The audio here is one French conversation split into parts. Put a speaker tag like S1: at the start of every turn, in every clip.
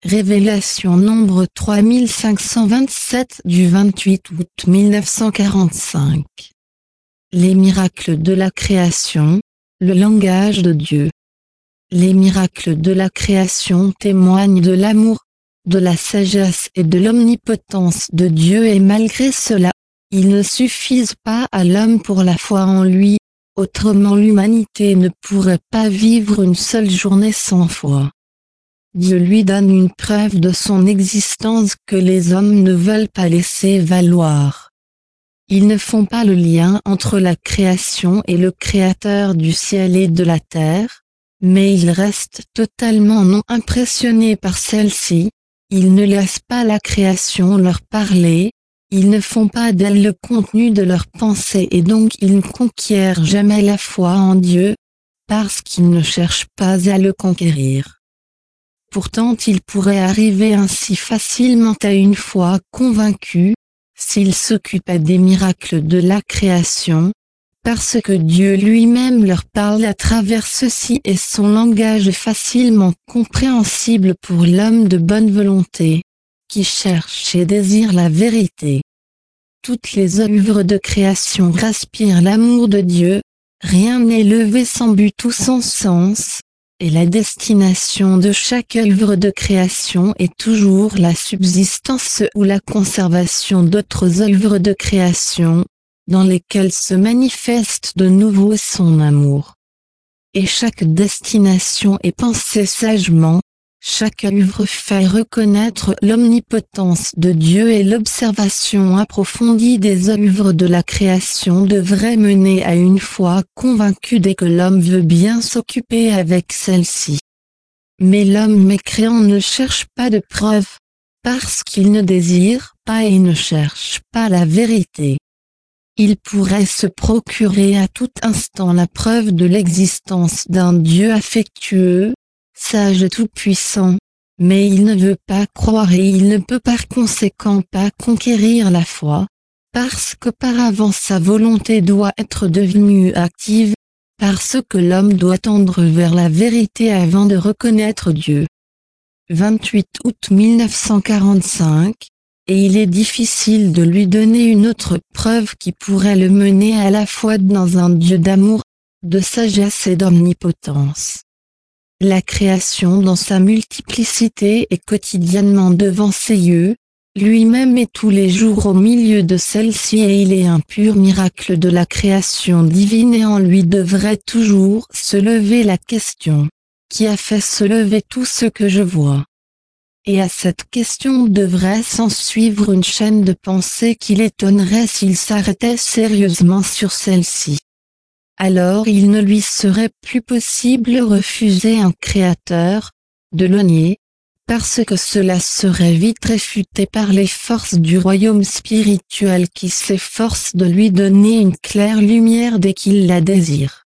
S1: Révélation nombre 3527 du 28 août 1945. Les miracles de la création, le langage de Dieu. Les miracles de la création témoignent de l'amour, de la sagesse et de l'omnipotence de Dieu, et malgré cela, ils ne suffisent pas à l'homme pour la foi en lui, autrement l'humanité ne pourrait pas vivre une seule journée sans foi. Dieu lui donne une preuve de son existence que les hommes ne veulent pas laisser valoir. Ils ne font pas le lien entre la création et le Créateur du ciel et de la terre, mais ils restent totalement non impressionnés par celle-ci. Ils ne laissent pas la création leur parler, ils ne font pas d'elle le contenu de leurs pensées, et donc ils ne conquièrent jamais la foi en Dieu, parce qu'ils ne cherchent pas à le conquérir. Pourtant ils pourraient arriver ainsi facilement à une foi convaincue, s'ils s'occupaient des miracles de la création, parce que Dieu lui-même leur parle à travers ceci et son langage est facilement compréhensible pour l'homme de bonne volonté, qui cherche et désire la vérité. Toutes les œuvres de création respirent l'amour de Dieu, rien n'est levé sans but ou sans sens, et la destination de chaque œuvre de création est toujours la subsistance ou la conservation d'autres œuvres de création, dans lesquelles se manifeste de nouveau son amour. Et chaque destination est pensée sagement, chaque œuvre fait reconnaître l'omnipotence de Dieu, et l'observation approfondie des œuvres de la création devrait mener à une foi convaincue dès que l'homme veut bien s'occuper avec celle-ci. Mais l'homme mécréant ne cherche pas de preuves, parce qu'il ne désire pas et ne cherche pas la vérité. Il pourrait se procurer à tout instant la preuve de l'existence d'un Dieu affectueux, sage et tout-puissant, mais il ne veut pas croire et il ne peut par conséquent pas conquérir la foi, parce qu'auparavant sa volonté doit être devenue active, parce que l'homme doit tendre vers la vérité avant de reconnaître Dieu. 28 août 1945. Et il est difficile de lui donner une autre preuve qui pourrait le mener à la foi dans un Dieu d'amour, de sagesse et d'omnipotence. La création dans sa multiplicité est quotidiennement devant ses yeux, lui-même est tous les jours au milieu de celle-ci, et il est un pur miracle de la création divine, et en lui devrait toujours se lever la question, qui a fait se lever tout ce que je vois? Et à cette question devrait s'en suivre une chaîne de pensée qui l'étonnerait s'il s'arrêtait sérieusement sur celle-ci. Alors il ne lui serait plus possible de refuser un créateur, de le nier, parce que cela serait vite réfuté par les forces du royaume spirituel qui s'efforcent de lui donner une claire lumière dès qu'il la désire.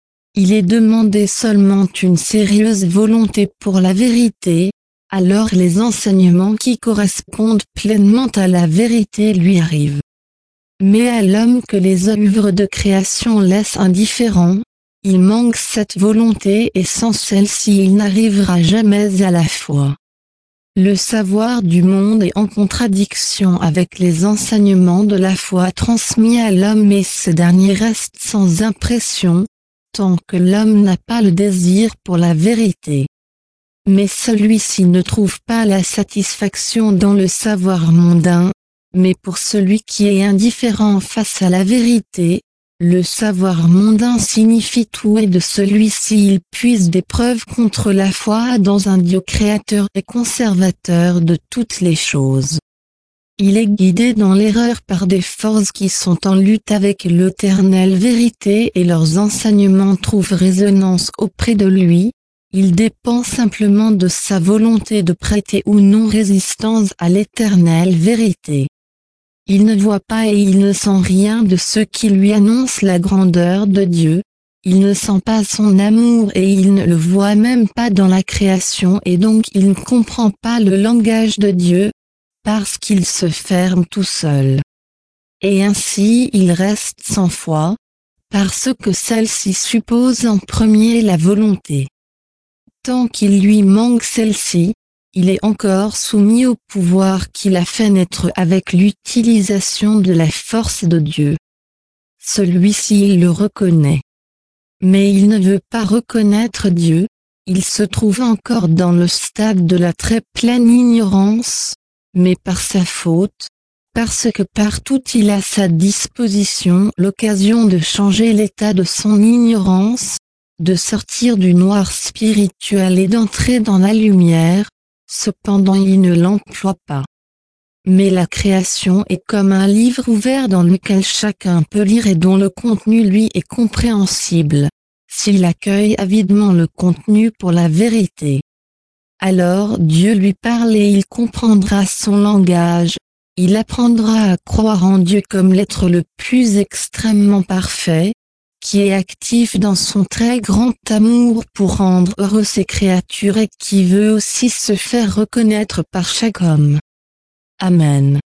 S1: Il est demandé seulement une sérieuse volonté pour la vérité, alors les enseignements qui correspondent pleinement à la vérité lui arrivent. Mais à l'homme que les œuvres de création laissent indifférent, il manque cette volonté, et sans celle-ci il n'arrivera jamais à la foi. Le savoir du monde est en contradiction avec les enseignements de la foi transmis à l'homme, et ce dernier reste sans impression, tant que l'homme n'a pas le désir pour la vérité. Mais celui-ci ne trouve pas la satisfaction dans le savoir mondain, mais pour celui qui est indifférent face à la vérité, le savoir mondain signifie tout, et de celui-ci il puise des preuves contre la foi dans un Dieu créateur et conservateur de toutes les choses. Il est guidé dans l'erreur par des forces qui sont en lutte avec l'éternelle vérité, et leurs enseignements trouvent résonance auprès de lui. Il dépend simplement de sa volonté de prêter ou non résistance à l'éternelle vérité. Il ne voit pas et il ne sent rien de ce qui lui annonce la grandeur de Dieu, il ne sent pas son amour et il ne le voit même pas dans la création, et donc il ne comprend pas le langage de Dieu, parce qu'il se ferme tout seul. Et ainsi il reste sans foi, parce que celle-ci suppose en premier la volonté. Tant qu'il lui manque celle-ci, il est encore soumis au pouvoir qu'il a fait naître avec l'utilisation de la force de Dieu. Celui-ci le reconnaît. Mais il ne veut pas reconnaître Dieu, il se trouve encore dans le stade de la très pleine ignorance, mais par sa faute, parce que partout il a à sa disposition l'occasion de changer l'état de son ignorance, de sortir du noir spirituel et d'entrer dans la lumière, cependant il ne l'emploie pas. Mais la création est comme un livre ouvert dans lequel chacun peut lire et dont le contenu lui est compréhensible, s'il accueille avidement le contenu pour la vérité. Alors Dieu lui parle et il comprendra son langage, il apprendra à croire en Dieu comme l'être le plus extrêmement parfait, qui est actif dans son très grand amour pour rendre heureux ses créatures et qui veut aussi se faire reconnaître par chaque homme. Amen.